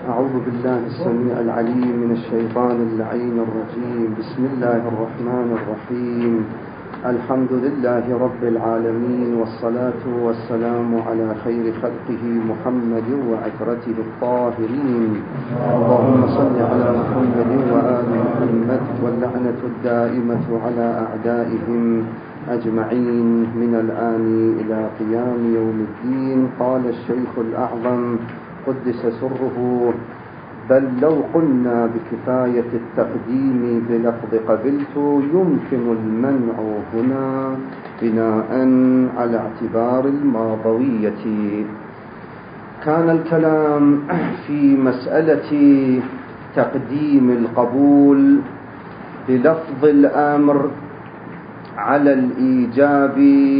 أعوذ بالله السميع العليم من الشيطان اللعين الرجيم. بسم الله الرحمن الرحيم. الحمد لله رب العالمين، والصلاة والسلام على خير خلقه محمد وعترته الطاهرين. اللهم صل على محمد وآل محمد، واللعنة الدائمة على أعدائهم أجمعين من الآن إلى قيام يوم الدين. قال الشيخ الأعظم قدس سره: بل لو قلنا بكفاية التقديم بلفظ قبلت يمكن المنع هنا بناء على اعتبار الماضوية. كان الكلام في مسألة تقديم القبول بلفظ الأمر على الإيجاب،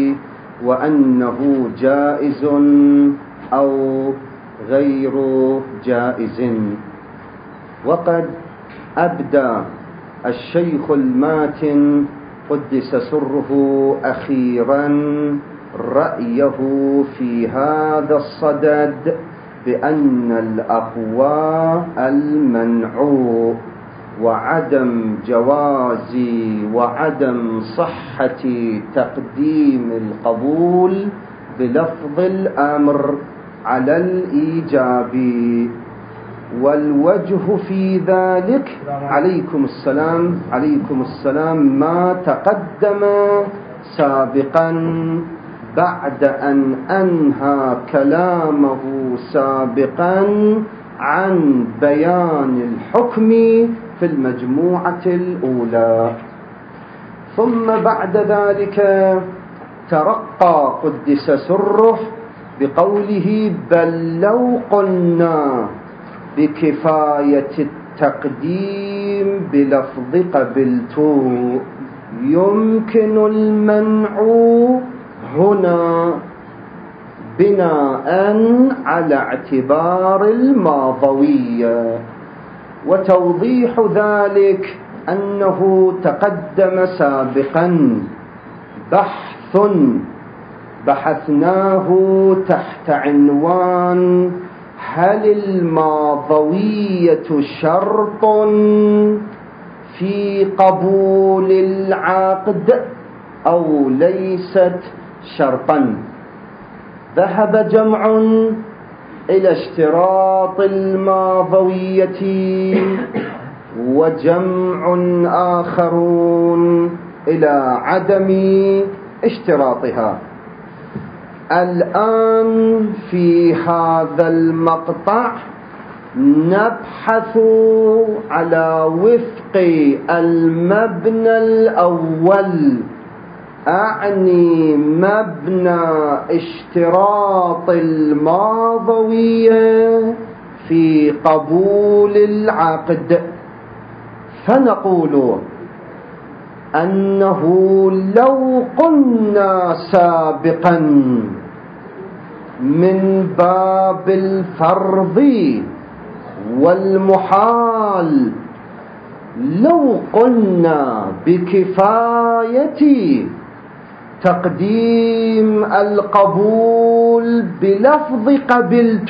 وأنه جائز أو غير جائز. وقد أبدى الشيخ الماتن قدس سره أخيرا رأيه في هذا الصدد بأن الأقوى المنع، وعدم جواز وعدم صحة تقديم القبول بلفظ الأمر على الإيجاب. والوجه في ذلك عليكم السلام ما تقدم سابقا بعد أن أنهى كلامه سابقا عن بيان الحكم في المجموعة الأولى. ثم بعد ذلك ترقى قدس سره بقوله: بل لو قلنا بكفاية التقديم بلفظ قبلت يمكن المنع هنا بناء على اعتبار الماضوية. وتوضيح ذلك أنه تقدم سابقا بحث بحثناه تحت عنوان: هل الماضوية شرط في قبول العقد أو ليست شرطا؟ ذهب جمع إلى اشتراط الماضوية، وجمع آخرون إلى عدم اشتراطها. الآن في هذا المقطع نبحث على وفق المبنى الأول، أعني مبنى اشتراط الماضوية في قبول العقد. فنقول أنه لو قلنا سابقا من باب الفرض والمحال، لو قلنا بكفاية تقديم القبول بلفظ قبلت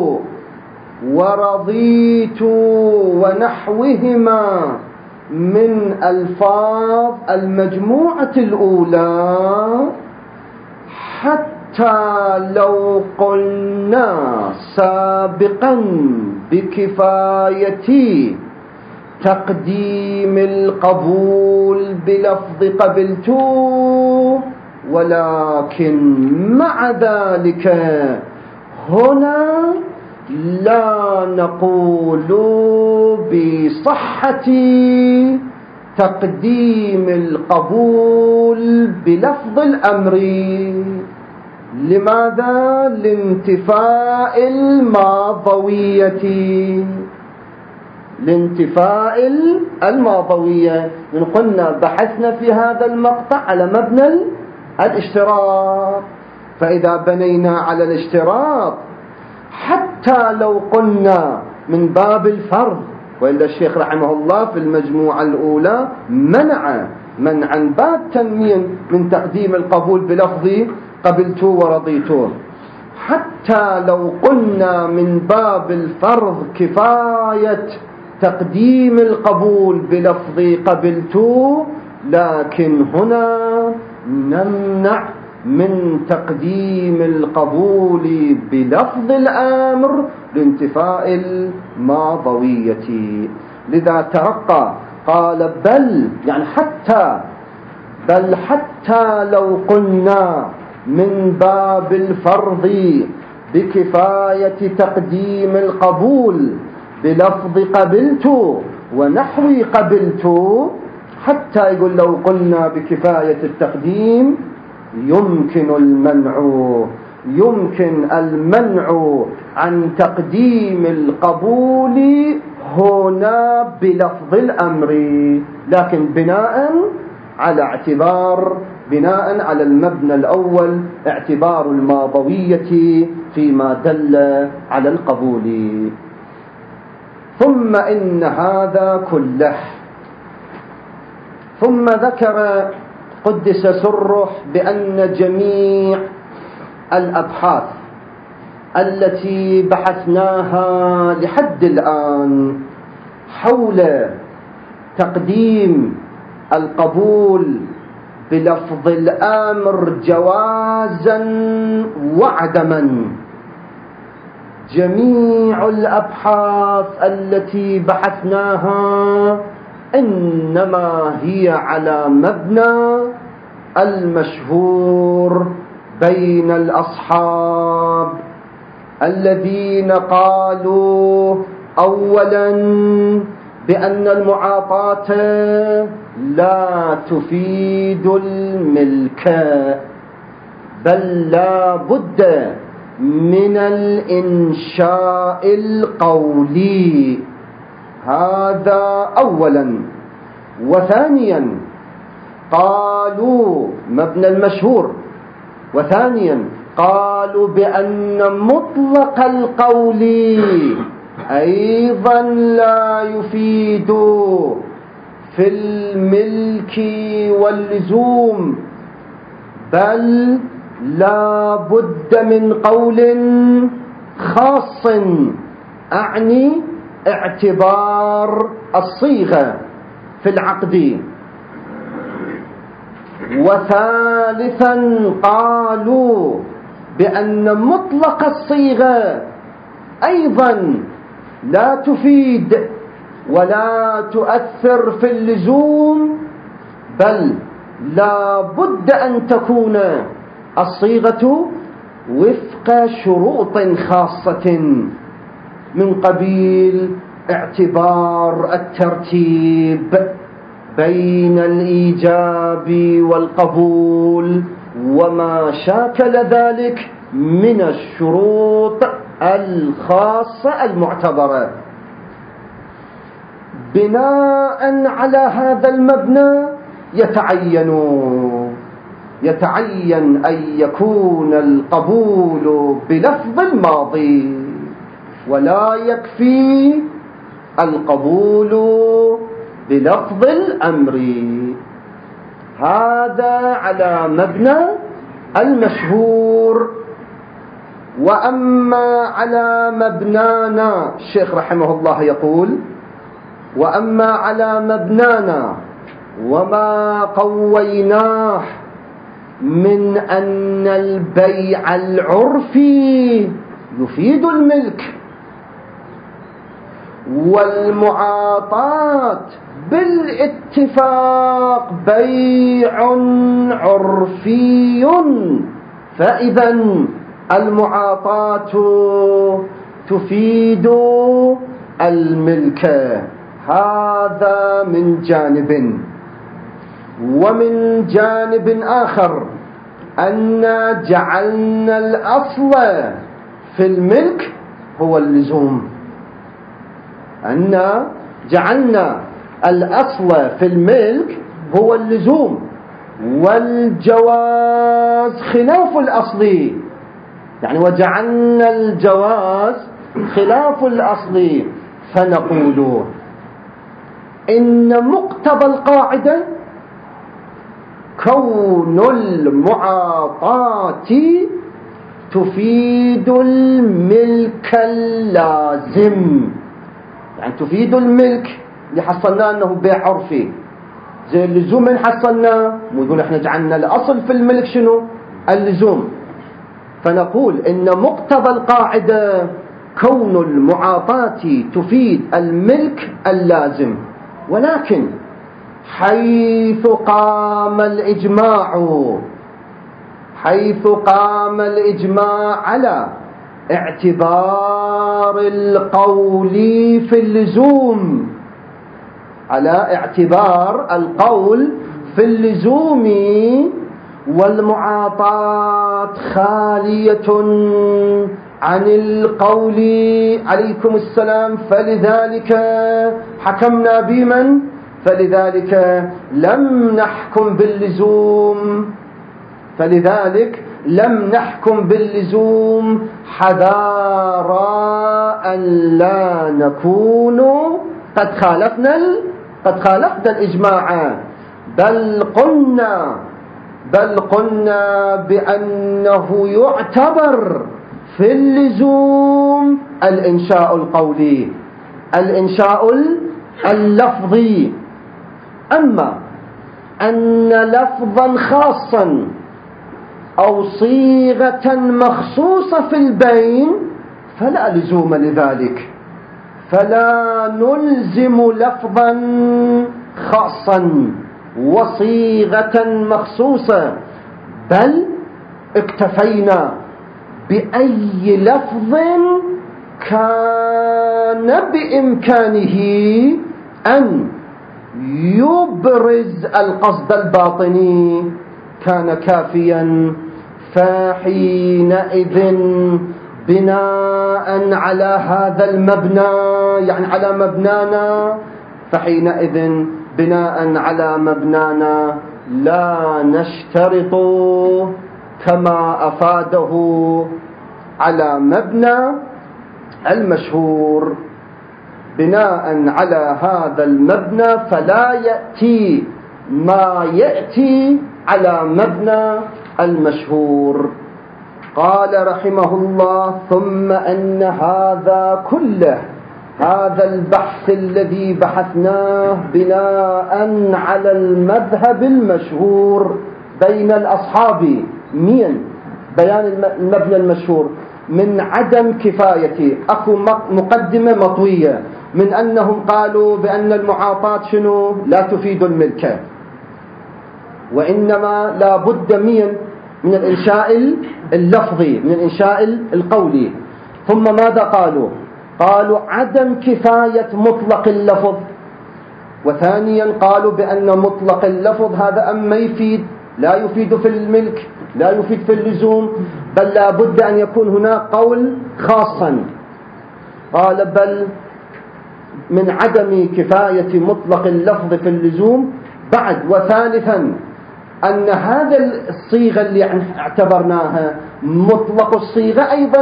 ورضيت ونحوهما من ألفاظ المجموعة الأولى، حتى لو قلنا سابقا بكفاية تقديم القبول بلفظ قبلت، ولكن مع ذلك هنا لا نقول بصحة تقديم القبول بلفظ الأمر. لماذا؟ لانتفاء الماضوية. من قلنا بحثنا في هذا المقطع على مبنى الاشتراط، فإذا بنينا على الاشتراط حتى لو قلنا من باب الفرض، وإلا الشيخ رحمه الله في المجموعة الأولى منعا باتًا من تقديم القبول بلفظ قبلت ورضيت. حتى لو قلنا من باب الفرض كفاية تقديم القبول بلفظ قبلت، لكن هنا نمنع من تقديم القبول بلفظ الأمر لانتفاء الماضوية. لذا ترقى قال بل، يعني حتى لو قلنا من باب الفرض بكفاية تقديم القبول بلفظ قبلت ونحو قبلت، حتى يقول لو قلنا بكفاية التقديم يمكن المنع عن تقديم القبول هنا بلفظ الأمر، لكن بناء على المبنى الأول، اعتبار الماضوية فيما دل على القبول. ثم إن هذا كله، ثم ذكر قدس سره بأن جميع الأبحاث التي بحثناها لحد الآن حول تقديم القبول بلفظ الأمر جوازا وعدما، جميع الأبحاث التي بحثناها إنما هي على مبنى المشهور بين الأصحاب الذين قالوا أولا بأن المعاطاة لا تفيد الملك، بل لا بد من الإنشاء القولي، هذا أولا. وثانيا قالوا مبنى المشهور، وثانيا قالوا بأن مطلق القول أيضا لا يفيد في الملك واللزوم، بل لا بد من قول خاص، أعني اعتبار الصيغة في العقد. وثالثا قالوا بأن مطلق الصيغة أيضا لا تفيد ولا تؤثر في اللزوم، بل لا بد أن تكون الصيغة وفق شروط خاصة من قبيل اعتبار الترتيب بين الإيجاب والقبول وما شاكل ذلك من الشروط الخاصة المعتبرة. بناء على هذا المبنى يتعين أن يكون القبول بلفظ الماضي، ولا يكفي القبول بلفظ الأمر. هذا على مبنى المشهور. وأما على مبنانا، الشيخ رحمه الله يقول: وأما على مبنانا وما قويناه من أن البيع العرفي يفيد الملك، والمعاطاة بالاتفاق بيع عرفي، فإذا المعاطاة تفيد الملك. هذا من جانب. ومن جانب آخر أن جعلنا الأصل في الملك هو اللزوم، أن جعلنا الأصل في الملك هو اللزوم، والجواز خلاف الأصل، يعني وجعلنا الجواز خلاف الأصل. فنقول إن مقتضى القاعدة كون المعاطاة تفيد الملك اللازم، يعني تفيد الملك اللي حصلناه أنه بيع عرفي. زي اللزوم من حصلناه، ويقول احنا جعلنا الأصل في الملك شنو؟ اللزوم. فنقول إن مقتضى القاعدة كون المعاطاة تفيد الملك اللازم، ولكن حيث قام الإجماع على اعتبار القول في اللزوم، على اعتبار القول في اللزوم، والمعاطاة خالية عن القول عليكم السلام، فلذلك حكمنا بمن؟ فلذلك لم نحكم باللزوم حذارا أن لا نكون قد خالفنا الإجماع، بل قلنا بأنه يعتبر في اللزوم الإنشاء القولي، الإنشاء اللفظي. أما أن لفظا خاصا أو صيغة مخصوصة في البين فلا لزوم لذلك، فلا نلزم لفظا خاصا وصيغة مخصوصة، بل اكتفينا بأي لفظ كان بإمكانه أن يبرز القصد الباطني كان كافيا. فحينئذ بناء على هذا المبنى، يعني على مبنانا، فحينئذ بناء على مبنانا لا نشترط كما أفاده على مبنى المشهور. بناء على هذا المبنى فلا يأتي ما يأتي على مبنى المشهور. قال رحمه الله: ثم أن هذا كله، هذا البحث الذي بحثناه بناء على المذهب المشهور بين الأصحاب، بيان المبنى المشهور من عدم كفاية، أكو مقدمة مطوية من أنهم قالوا بأن المعاطاة شنو؟ لا تفيد الملك، وإنما لا بد من الإنشاء اللفظي، من الإنشاء القولي. ثم ماذا قالوا عدم كفاية مطلق اللفظ، وثانيا قالوا بأن مطلق اللفظ هذا أما لا يفيد في الملك، لا يفيد في اللزوم، بل لا بد أن يكون هناك قول خاصا. قال بل من عدم كفاية مطلق اللفظ في اللزوم بعد، وثالثا أن هذا الصيغة اللي اعتبرناها مطلق الصيغة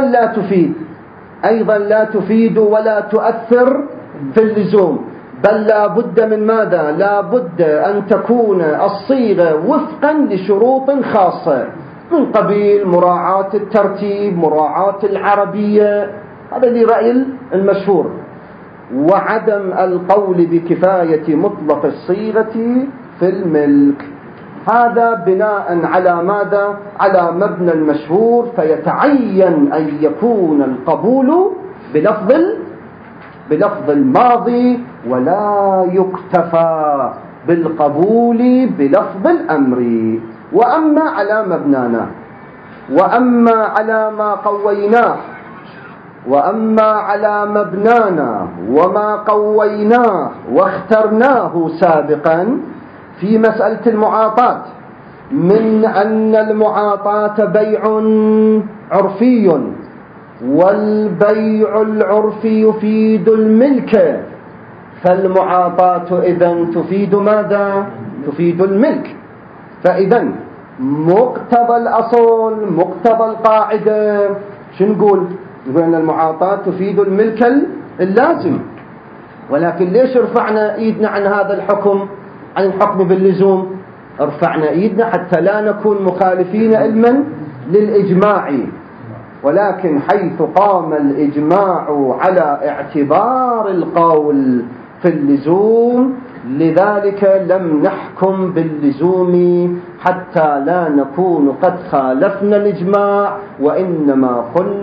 أيضا لا تفيد ولا تؤثر في اللزوم، بل لا بد من ماذا؟ لا بد أن تكون الصيغة وفقا لشروط خاصة من قبيل مراعاة الترتيب، مراعاة العربية، هذا اللي رأي المشهور. وعدم القول بكفاية مطلق الصيغة في الملك، هذا بناء على ماذا؟ على مبنى المشهور، فيتعين أن يكون القبول بلفظ الماضي، ولا يكتفى بالقبول بلفظ الأمر. وأما على مبنانا، وأما على ما قويناه، وأما على مبنانا وما قويناه واخترناه سابقا في مسألة المعاطاة، من أن المعاطاة بيع عرفي، والبيع العرفي يفيد الملك، فالمعاطاة إذن تفيد ماذا؟ تفيد الملك. فإذن مقتضى الأصل، مقتضى القاعدة شو نقول أن المعاطاة تفيد الملك اللازم. ولكن ليش رفعنا إيدنا عن هذا الحكم، عن الحكم باللزوم؟ رفعنا إيدنا حتى لا نكون مخالفين علما للإجماع، ولكن حيث قام الإجماع على اعتبار القول في اللزوم لذلك لم نحكم باللزوم حتى لا نكون قد خالفنا الإجماع، وإنما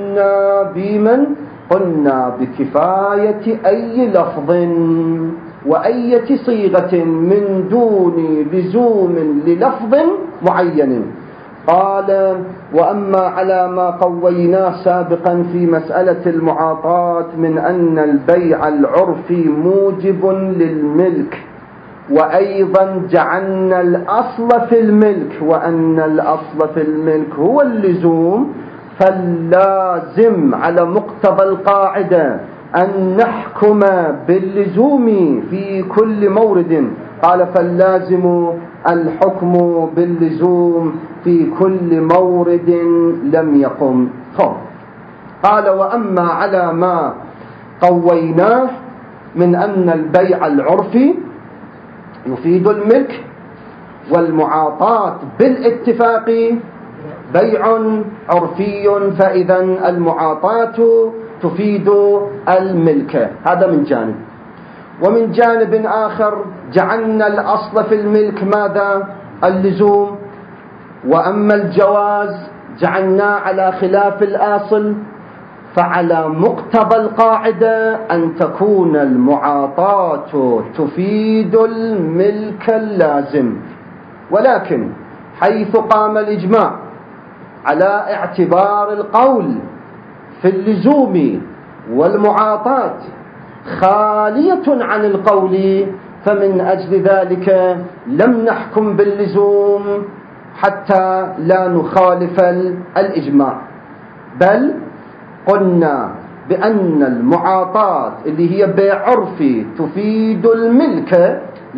قلنا بكفاية أي لفظ وأية صيغة من دون لزوم للفظ معين. قال: وأما على ما قويناه سابقا في مسألة المعاطاة من أن البيع العرفي موجب للملك، وأيضا جعلنا الأصل في الملك وأن الأصل في الملك هو اللزوم، فاللازم على مقتضى القاعدة أن نحكم باللزوم في كل مورد. قال: فاللازم الحكم باللزوم في كل مورد لم يقم. قال: وأما على ما قويناه من أن البيع العرفي يفيد الملك، والمعاطاة بالاتفاق بيع عرفي، فإذا المعاطاة تفيد الملك. هذا من جانب. ومن جانب آخر جعلنا الأصل في الملك ماذا؟ اللزوم. وأما الجواز جعلناه على خلاف الأصل، فعلى مقتضى القاعدة أن تكون المعاطاة تفيد الملك اللازم. ولكن حيث قام الإجماع على اعتبار القول في اللزوم والمعاطاة خالية عن القول، فمن أجل ذلك لم نحكم باللزوم حتى لا نخالف الإجماع، بل قلنا بأن المعاطاة اللي هي بيع عرفي تفيد الملك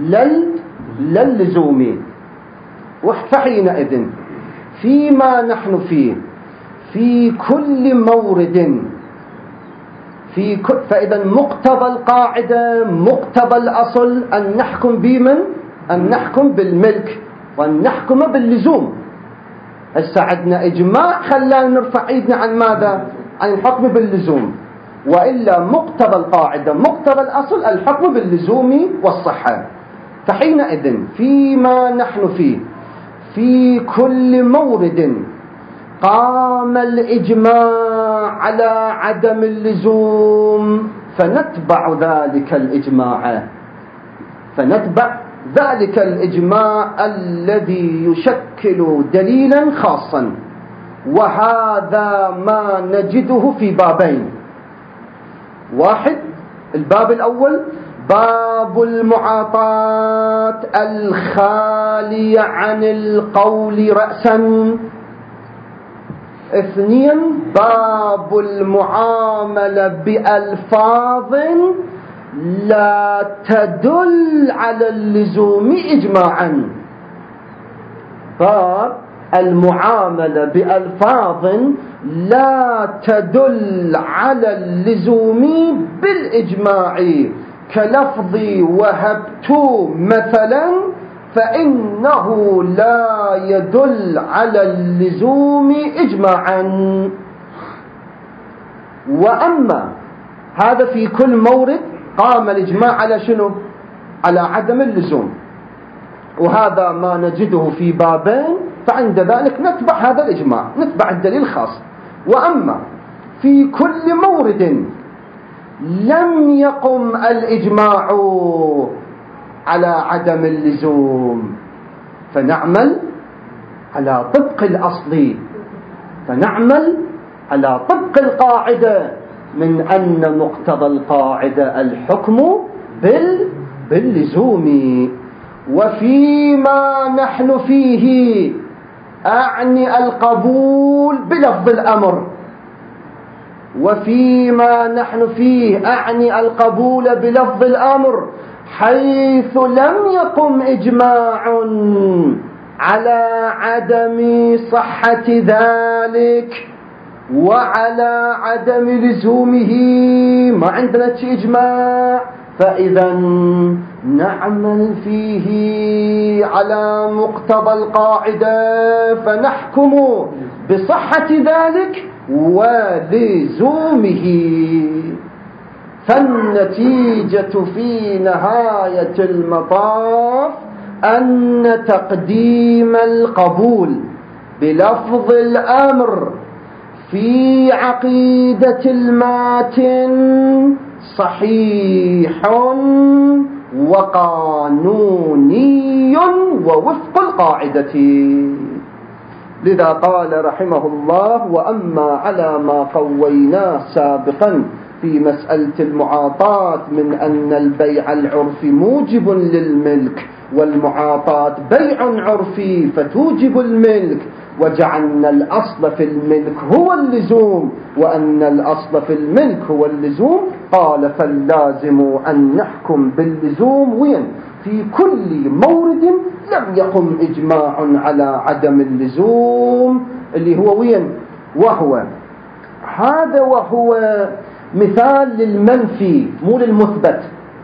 للزوم. فحينئذ فيما نحن فيه في كل مورد فإذا مقتضى القاعدة مقتضى الأصل أن نحكم بمن؟ أن نحكم بالملك وأن نحكم باللزوم. هسه عندنا إجماع خلانا نرفع ايدنا عن ماذا؟ عن الحكم باللزوم، وإلا مقتضى القاعدة مقتضى الأصل الحكم باللزوم والصحة. فحينئذ فيما نحن فيه في كل مورد قام الإجماع على عدم اللزوم فنتبع ذلك الإجماع الذي يشكل دليلا خاصا. وهذا ما نجده في بابين: واحد، الباب الأول باب المعاطاة الخالي عن القول رأسا. اثنين، باب المعاملة بألفاظ لا تدل على اللزوم إجماعا. باب المعاملة بألفاظ لا تدل على اللزوم بالإجماع، كلفظ وهبت مثلا، فإنه لا يدل على اللزوم إجماعا. وأما هذا في كل مورد قام الإجماع على شنو؟ على عدم اللزوم، وهذا ما نجده في بابين، فعند ذلك نتبع هذا الإجماع، نتبع الدليل الخاص. وأما في كل مورد لم يقم الإجماع على عدم اللزوم فنعمل على طبق الأصل، فنعمل على طبق القاعدة من أن مقتضى القاعدة الحكم باللزوم. وفيما نحن فيه أعني القبول بلفظ الأمر، وفيما نحن فيه أعني القبول بلفظ الأمر حيث لم يقم إجماع على عدم صحة ذلك وعلى عدم لزومه، ما عندنا إجماع، فإذا نعمل فيه على مقتضى القاعدة فنحكم بصحة ذلك ولزومه. فالنتيجة في نهاية المطاف أن تقديم القبول بلفظ الأمر في عقيدة الماتن صحيح وقانوني ووفق القاعدة. لذا قال رحمه الله: وأما على ما قويناه سابقا في مسألة المعاطاة من أن البيع العرفي موجب للملك والمعاطاة بيع عرفي فتوجب الملك، وجعلنا الأصل في الملك هو اللزوم وأن الأصل في الملك هو اللزوم، قال: فاللازم أن نحكم باللزوم وين؟ في كل مورد لم يقم إجماع على عدم اللزوم، اللي هو وين؟ وهو مثال للمنفي مو للمثبت.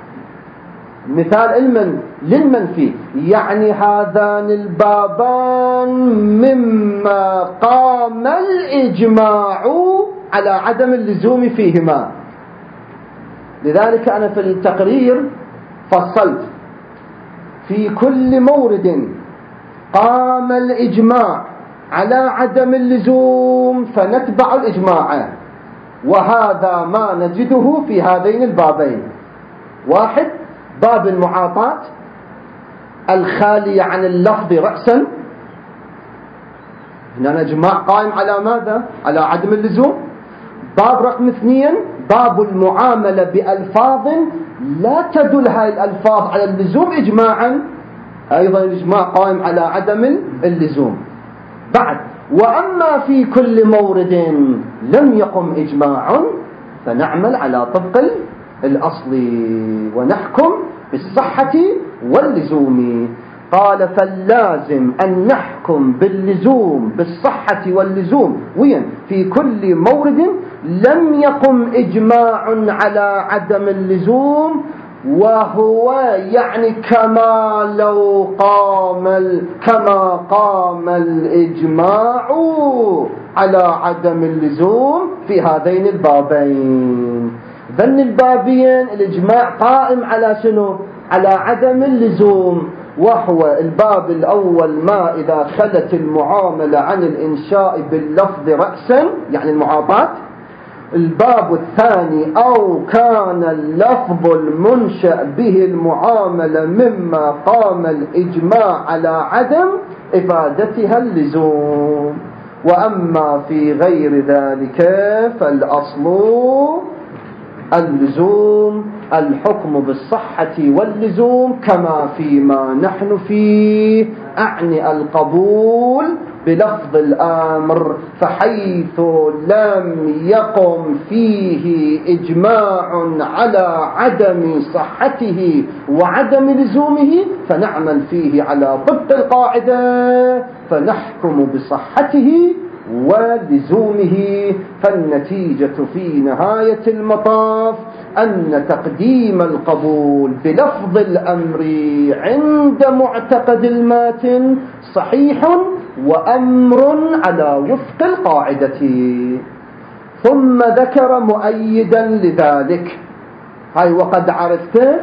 مثال للمنفي، يعني هذان البابان مما قام الإجماع على عدم اللزوم فيهما. لذلك أنا في التقرير فصلت: في كل مورد قام الإجماع على عدم اللزوم فنتبع الإجماع، وهذا ما نجده في هذين البابين: واحد، باب المعاطاة الخالي عن اللفظ رأسا، هنا إجماع قائم على ماذا؟ على عدم اللزوم. باب رقم 2، باب المعاملة بألفاظ لا تدل هذه الألفاظ على اللزوم إجماعا، أيضا الإجماع قائم على عدم اللزوم. بعد: وأما في كل مورد لم يقم إجماع فنعمل على طبق الأصل ونحكم بالصحة واللزوم. قال: فاللازم أن نحكم باللزوم بالصحة واللزوم وين؟ في كل مورد لم يقم إجماع على عدم اللزوم، وهو يعني كما قام الإجماع على عدم اللزوم في هذين البابين. ذن البابين الإجماع قائم على شنو؟ على عدم اللزوم، وهو الباب الأول ما إذا خلت المعاملة عن الإنشاء باللفظ رأسا يعني المعاطاة. الباب الثاني: أو كان اللفظ المنشأ به المعاملة مما قام الإجماع على عدم إفادتها اللزوم. وأما في غير ذلك فالأصل اللزوم، الحكم بالصحة واللزوم كما فيما نحن فيه، أعني القبول بلفظ الأمر، فحيث لم يقم فيه إجماع على عدم صحته وعدم لزومه فنعمل فيه على ضبط القاعدة فنحكم بصحته ولزومه. فالنتيجة في نهاية المطاف أن تقديم القبول بلفظ الأمر عند معتقد الماتن صحيح وأمر على وفق القاعدة. ثم ذكر مؤيدا لذلك، هاي وقد عرفت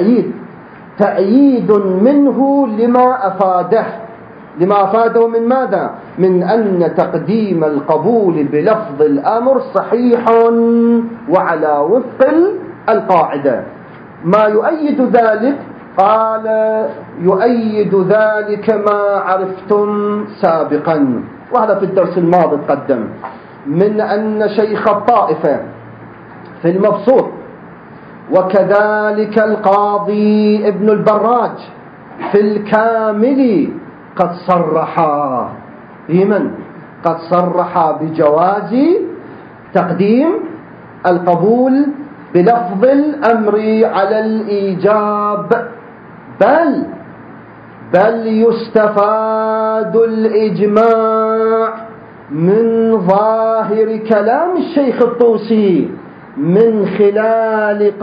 تأييد منه لما أفاده من ماذا؟ من أن تقديم القبول بلفظ الأمر صحيح وعلى وفق القاعدة. ما يؤيد ذلك؟ قال: يؤيد ذلك ما عرفتم سابقا، وهذا في الدرس الماضي تقدم، من أن شيخ الطائفة في المبسوط وكذلك القاضي ابن البراج في الكامل قد صرحا بجواز تقديم القبول بلفظ الأمر على الإيجاب، بل يستفاد الإجماع من ظاهر كلام الشيخ الطوسي من خلال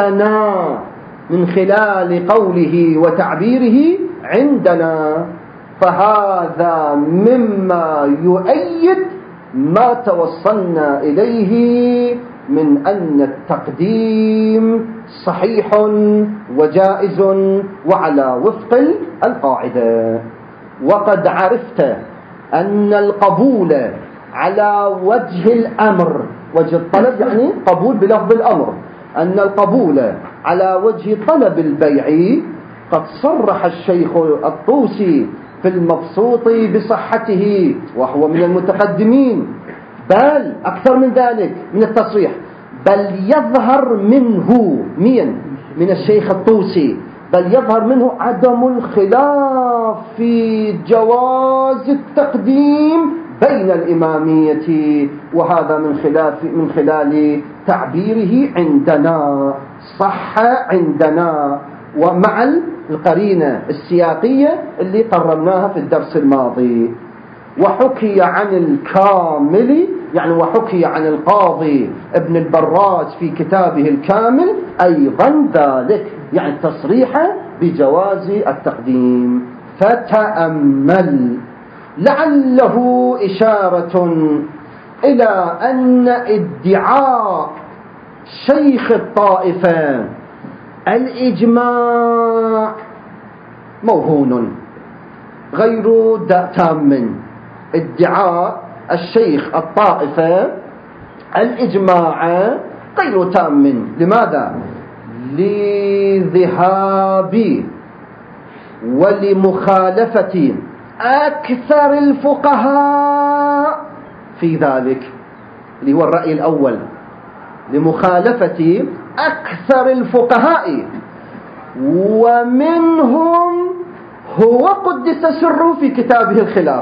قوله وتعبيره عندنا. فهذا مما يؤيد ما توصلنا إليه من أن التقديم صحيح وجائز وعلى وفق القاعدة. وقد عرفت أن القبول على وجه الأمر، وجه الطلب يعني قبول بلفظ الأمر، أن القبول على وجه طلب البيع قد صرح الشيخ الطوسي في المبسوط بصحته، وهو من المتقدمين، بل أكثر من ذلك من التصريح، بل يظهر منه من الشيخ الطوسي، بل يظهر منه عدم الخلاف في جواز التقديم بين الإمامية، وهذا من خلال تعبيره عندنا صح عندنا، ومع القرينة السياقية اللي قررناها في الدرس الماضي. وحكي عن الكامل يعني وحكي عن القاضي ابن البراج في كتابه الكامل أيضا ذلك، يعني التصريح بجواز التقديم. فتأمل لعله إشارة إلى أن ادعاء شيخ الطائفة الإجماع موهون غير تام. ادعاء الشيخ الطائفة الإجماع غير تام. لماذا؟ لذهاب ولمخالفة أكثر الفقهاء في ذلك، اللي هو الرأي الأول، لمخالفة أكثر الفقهاء، ومنهم هو قدس سره في كتابه الخلاف،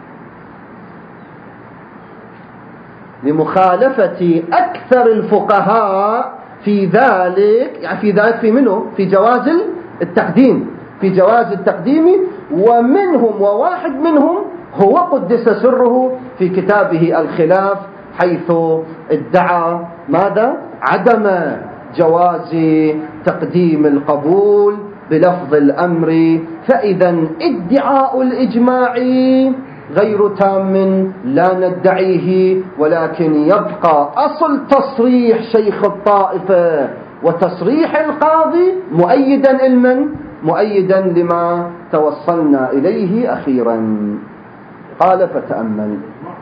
لمخالفة أكثر الفقهاء في ذلك، يعني في ذلك في منه في جواز التقديم، في جواز التقديم، ومنهم وواحد منهم هو قدس سره في كتابه الخلاف، حيث ادعى ماذا؟ عدم جواز تقديم القبول بلفظ الأمر. فإذا ادعاء الإجماع غير تام لا ندعيه، ولكن يبقى أصل تصريح شيخ الطائفة وتصريح القاضي مؤيدا لما توصلنا إليه أخيرا. قال فتأمل.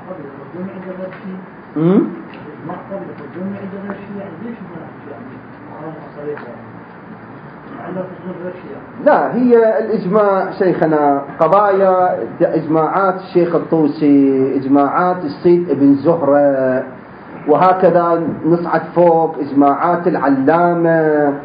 لا، هي الإجماع شيخنا قضايا إجماعات الشيخ الطوسي، إجماعات السيد ابن زهرة، وهكذا نصعد فوق إجماعات العلامة،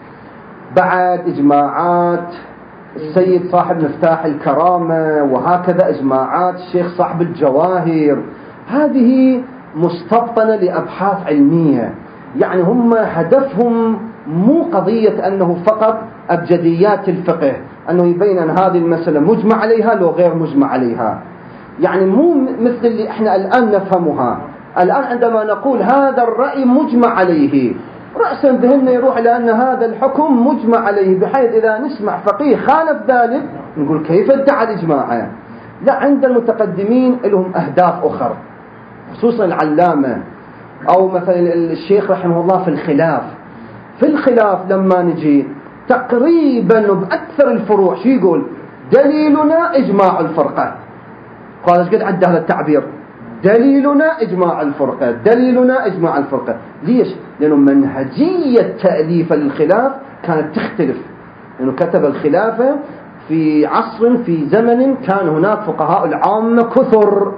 بعد إجماعات السيد صاحب مفتاح الكرامة، وهكذا إجماعات الشيخ صاحب الجواهر. هذه مستبطنة لأبحاث علمية، يعني هم هدفهم مو قضية أنه فقط أبجديات الفقه، أنه يبين أن هذه المسألة مجمع عليها لو غير مجمع عليها، يعني مو مثل اللي احنا الآن نفهمها. الآن عندما نقول هذا الرأي مجمع عليه، رأسا ذهننا يروح لأن هذا الحكم مجمع عليه، بحيث إذا نسمع فقيه خالف ذلك نقول كيف ادعى الإجماع. لا، عند المتقدمين لهم أهداف أخرى، خصوصا العلامة أو مثلا الشيخ رحمه الله في الخلاف لما نجي تقريبا بأكثر الفروع شو يقول؟ دليلنا إجماع الفرقة. قال ايش قد عد هذا التعبير؟ دليلنا إجماع الفرقة، دليلنا إجماع الفرقة. ليش؟ لأنه منهجية تأليف للخلاف كانت تختلف، لأنه كتب الخلافة في عصر في زمن كان هناك فقهاء العامة كثر،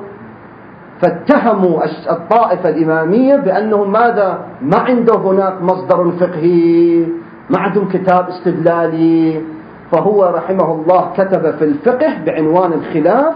فاتهموا الطائفة الإمامية بأنهم ماذا؟ ما عنده هناك مصدر فقهي، ما عندهم كتاب استدلالي. فهو رحمه الله كتب في الفقه بعنوان الخلاف،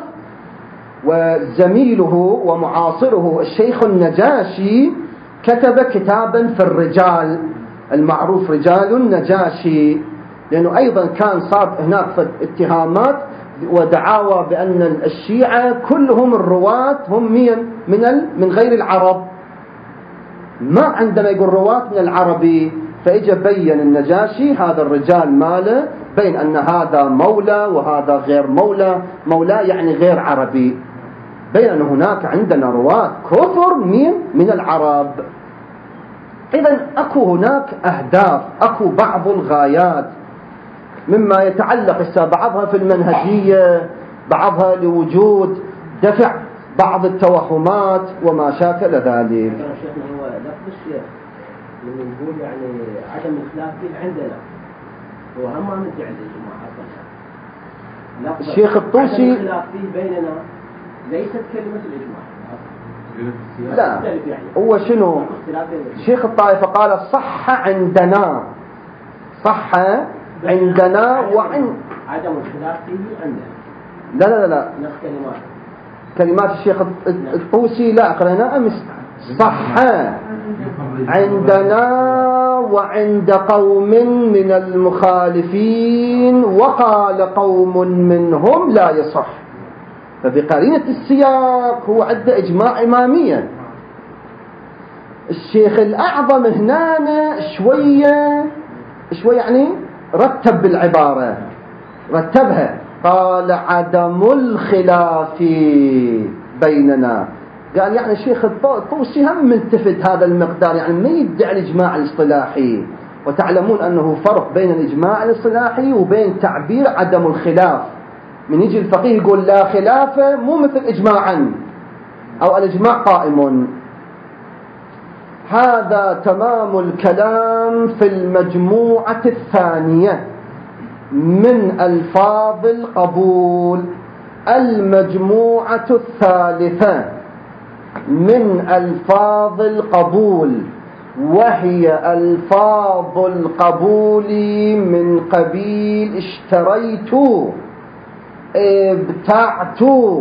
وزميله ومعاصره الشيخ النجاشي كتب كتابا في الرجال المعروف رجال النجاشي، لأنه أيضا كان صار هناك اتهامات ودعاوى بأن الشيعة كلهم الرواة هم من غير العرب. ما عندما يقول رواة من العربي فإجا بين النجاشي هذا الرجال ماله بين أن هذا مولى وهذا غير مولى. مولى يعني غير عربي، بين أن هناك عندنا رواة كفر من العرب. إذن أكو هناك أهداف، أكو بعض الغايات مما يتعلق بعضها في المنهجية، بعضها لوجود دفع بعض التوهمات وما شاكل ذلك. هو لفظ الشيخ لما نقول يعني عدم الخلاف عندنا هو هم ما نرجع للإجماع أصلا. الشيخ الطوسي عدم الخلاف بيننا ليست كلمة الإجماع. لا، هو شنو شيخ الطائفة قال صح عندنا، صح عندنا وعند عدم الخلاف فيه عندنا. لا نفس كلمات الشيخ الطوسي لا قرأنا أمس. صح عندنا وعند قوم من المخالفين وقال قوم منهم لا يصح. فبقرينة السياق هو عنده إجماع إماميا. الشيخ الأعظم هنا شوية يعني رتب بالعبارة، رتبها، قال عدم الخلاف بيننا. قال يعني الشيخ الطوسي هم ملتفت هذا المقدار، يعني ما يدعي الإجماع الاصطلاحي. وتعلمون أنه فرق بين الإجماع الاصطلاحي وبين تعبير عدم الخلاف. من يجي الفقيه يقول لا خلاف مو مثل إجماعا أو الإجماع قائم. هذا تمام الكلام في المجموعة الثانية من ألفاظ القبول. المجموعة الثالثة من ألفاظ القبول وهي ألفاظ القبول من قبيل اشتريت، ابتعت،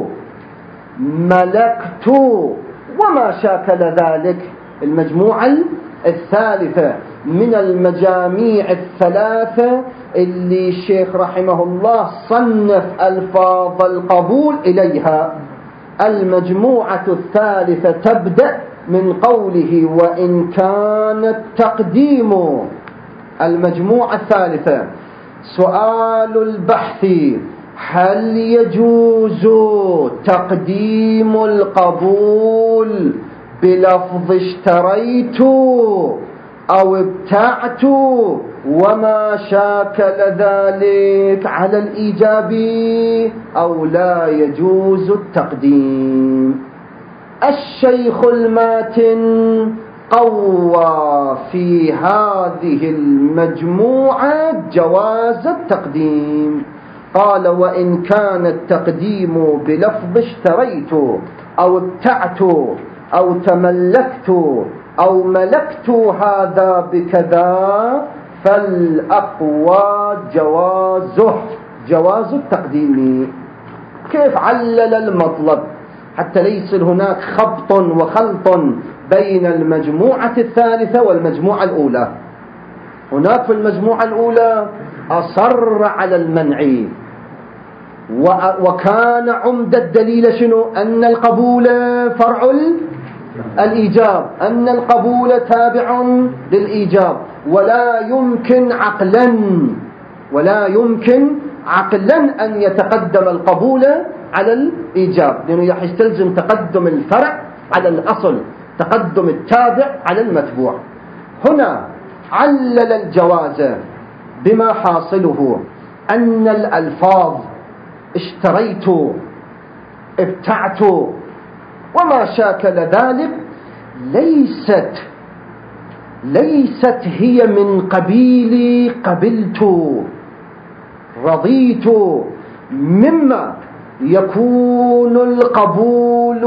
ملكت وما شاكل ذلك. المجموعة الثالثة من المجاميع الثلاثة اللي الشيخ رحمه الله صنف ألفاظ القبول إليها. المجموعة الثالثة تبدأ من قوله وإن كان التقديم. المجموعة الثالثة سؤال البحث: هل يجوز تقديم القبول بلفظ اشتريت أو ابتعت وما شاكل ذلك على الإيجاب، أو لا يجوز التقديم؟ الشيخ الماتن قوى في هذه المجموعة جواز التقديم. قال وإن كان التقديم بلفظ اشتريت أو ابتعت أو تملكت أو ملكت هذا بكذا فالأقوى جواز التقديم. كيف علل المطلب حتى ليس هناك خبط وخلط بين المجموعة الثالثة والمجموعة الأولى. هناك في المجموعة الأولى أصر على المنع، وكان عمدة الدليل شنو؟ أن القبول فرع الإيجاب، أن القبول تابع للإيجاب، ولا يمكن عقلا أن يتقدم القبول على الإيجاب، لأنه يستلزم تقدم الفرع على الأصل، تقدم التابع على المتبوع. هنا علل الجواز بما حاصله أن الألفاظ اشتريت، ابتعت وما شاكل ذلك ليست هي من قبيل قبلت، رضيت، مما يكون القبول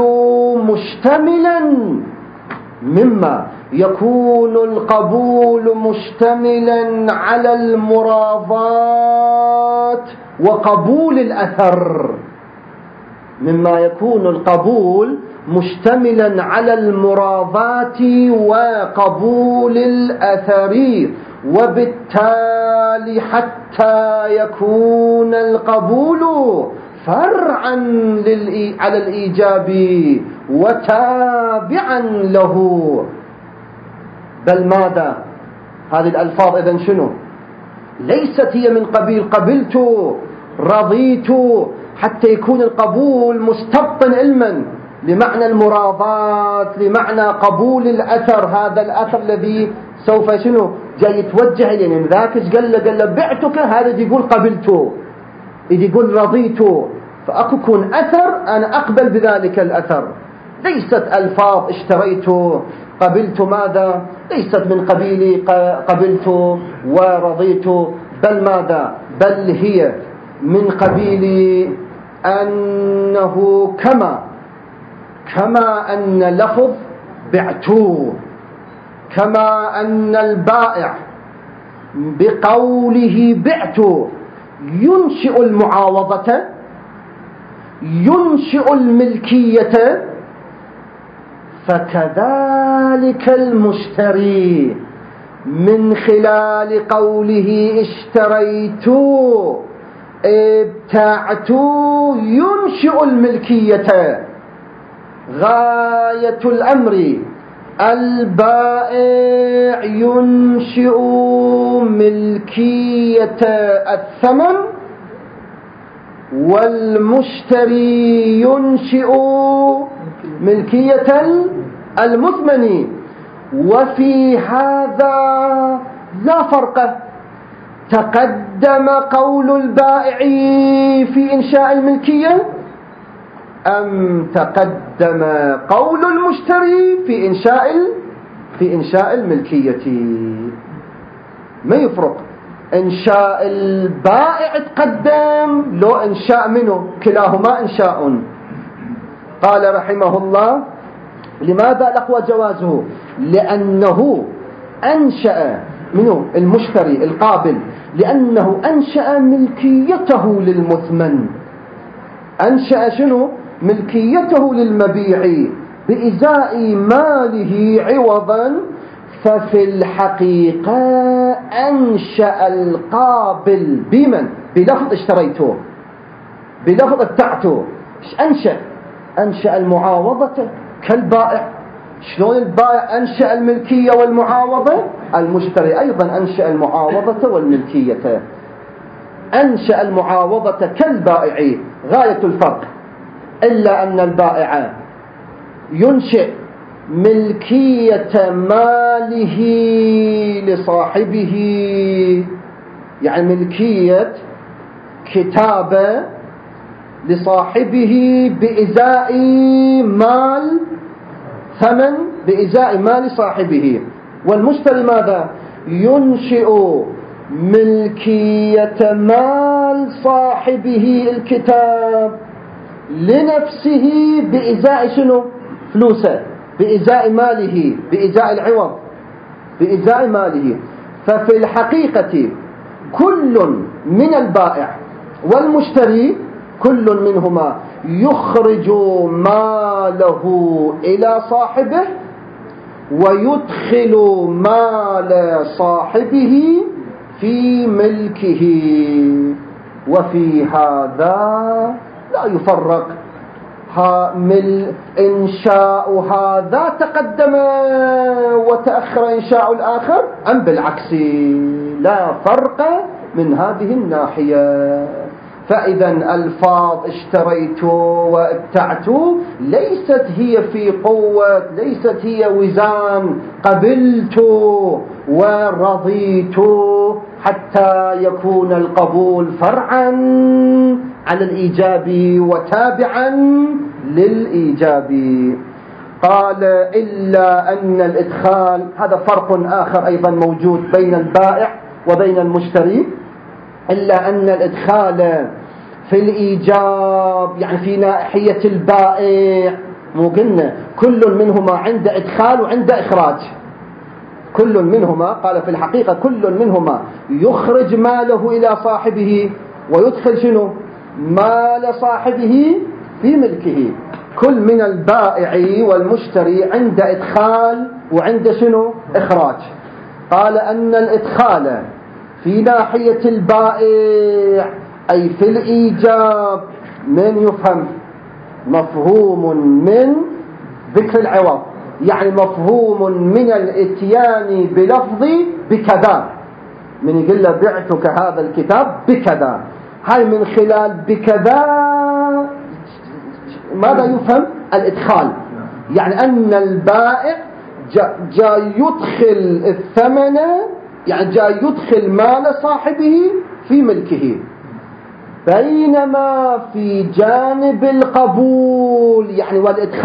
مشتملا على المراضات وقبول الأثر. مما يكون القبول مشتملا على المراضات وقبول الأثر، وبالتالي حتى يكون القبول فرعا على الإيجاب وتابعا له. بل ماذا؟ هذه الألفاظ إذن شنو؟ ليست هي من قبيل قبلت رضيت، حتى يكون القبول مستبطن علما لمعنى المراضاة، لمعنى قبول الأثر، هذا الأثر الذي سوف شنو جاي يتوجه إلينا. ذاك قال له بعتك، هذا يقول قبلت، يقول رضيت، فأكو يكون أثر أنا أقبل بذلك الأثر. ليست ألفاظ اشتريت قبلت ماذا، ليست من قبيل قبلت ورضيت، بل ماذا، بل هي من قبيل أنه كما أن لفظ بعتو، كما أن البائع بقوله بعت ينشئ المعاوضة، ينشئ الملكية، فكذلك المشتري من خلال قوله اشتريت ابتعت ينشئ الملكية. غاية الأمر البائع ينشئ ملكية الثمن، والمشتري ينشئ ملكية المثمن. وفي هذا لا فرق. تقدم قول البائع في إنشاء الملكية أم تقدم قول المشتري في إنشاء الملكية؟ ما يفرق. إنشاء البائع تقدم لو إنشاء منه، كلاهما إنشاء. قال رحمه الله: لماذا الأقوى جوازه؟ لأنه أنشأ منه المشتري القابل، لأنه أنشأ ملكيته للمثمن. أنشأ شنو؟ ملكيته للمبيع بإزاء ماله عوضا. ففي الحقيقة أنشأ القابل بمن؟ بلفظ اشتريته، بلفظ ابتعته. أنشأ المعاوضة كالبائع. شلون البائع أنشأ الملكية والمعاوضة؟ المشتري أيضا أنشأ المعاوضة والملكية. أنشأ المعاوضة كالبائع، غاية الفرق، إلا أن البائع ينشئ ملكية ماله لصاحبه، يعني ملكية كتابة لصاحبه بإزاء مال ثمن، بإزاء مال صاحبه. والمشتري ماذا؟ ينشئ ملكية مال صاحبه الكتاب لنفسه بإزاء شنو؟ فلوسه، بإزاء ماله، بإزاء العوض، بإزاء ماله. ففي الحقيقة كل من البائع والمشتري كل منهما يخرج ماله إلى صاحبه ويدخل مال صاحبه في ملكه. وفي هذا لا يفرق إنشاء هذا تقدم وتأخر إنشاء الآخر أم بالعكس. لا فرق من هذه الناحية. فإذا الفاظ اشتريت وابتعت ليست هي في قوة، ليست هي وزان قبلت ورضيت، حتى يكون القبول فرعا على الإيجاب وتابعا للإيجاب. قال: إلا أن الإدخال، هذا فرق آخر أيضا موجود بين البائع وبين المشتري. إلا أن الإدخال في الإيجاب يعني في ناحية البائع، مو قلنا كل منهما عند إدخال وعند إخراج. كل منهما، قال في الحقيقة كل منهما يخرج ماله إلى صاحبه ويدخل شنو؟ مال صاحبه في ملكه. كل من البائع والمشتري عند إدخال وعند شنو؟ إخراج. قال أن الإدخال في ناحية البائع أي في الإيجاب من يفهم مفهوم من ذكر العوض، يعني مفهوم من الاتيان بلفظ بكذا، من يقول له بعتك هذا الكتاب بكذا، هاي من خلال بكذا ماذا يفهم؟ الإدخال، يعني أن البائع جاي يدخل الثمن، يعني جاي يدخل مال صاحبه في ملكه. بينما في جانب القبول يعني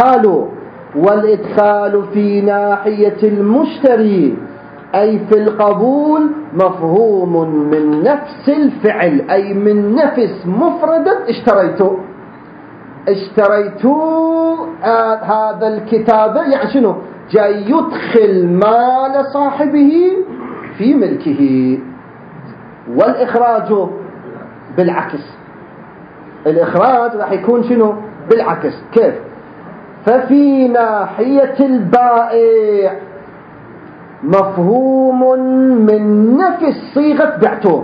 والإدخال في ناحية المشتري أي في القبول مفهوم من نفس الفعل، أي من نفس مفردة اشتريت هذا الكتاب، يعني شنو؟ جاي يدخل مال صاحبه في ملكه. والإخراج بالعكس، الإخراج راح يكون شنو؟ بالعكس. كيف؟ ففي ناحية البائع مفهوم من نفس صيغة بعتوه،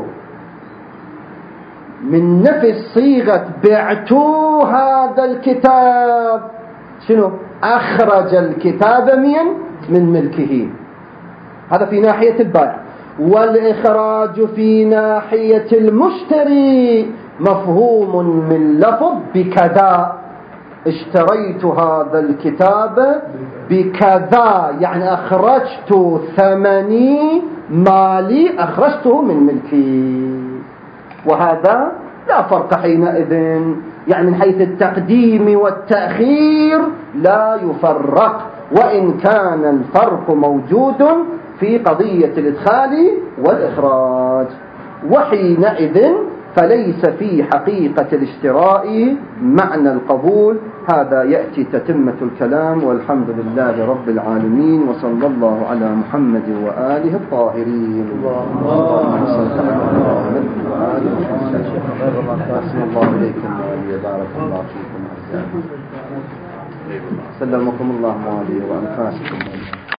من نفس صيغة بعتو هذا الكتاب، شنو؟ أخرج الكتاب من ملكه. هذا في ناحية البائع. والإخراج في ناحية المشتري مفهوم من لفظ بكذا، اشتريت هذا الكتاب بكذا، يعني أخرجت ثمني مالي أخرجته من ملكي. وهذا لا فرق حينئذ، يعني من حيث التقديم والتأخير لا يفرق، وإن كان الفرق موجود في قضية الإدخال والإخراج. وحينئذ فليس في حقيقة الاشتراء معنى القبول. هذا يأتي تتمة الكلام، والحمد لله رب العالمين، وصلى الله على محمد وآله الطاهرين. اللهم صل على محمد وآله الطاهرين. الله إليكم وبارك الله فيكم. سلمكم الله موالي وأنفاسكم.